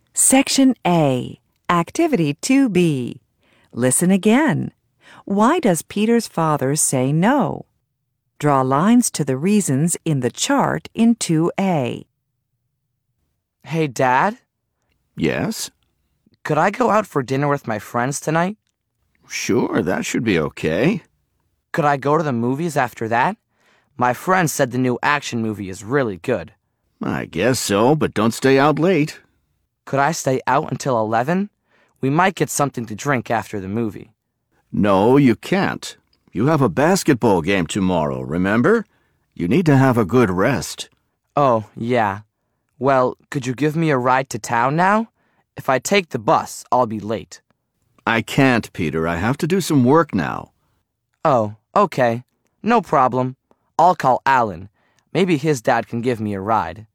Section A, Activity 2B. Listen again. Why does Peter's father say no? Draw lines to the reasons in the chart in 2A. Hey, Dad, Yes? could I go out for dinner with my friends tonight? Sure, that should be okay. Could I go to the movies after that? My friend said the new action movie is really good. I guess so, but don't stay out late. Could I stay out until 11? We might get something to drink after the movie. No, you can't. You have a basketball game tomorrow, remember? You need to have a good rest. Oh, yeah. Well, could you give me a ride to town now? If I take the bus, I'll be late. I can't, Peter. I have to do some work now. Oh, okay. No problem. I'll call Alan. Maybe his dad can give me a ride.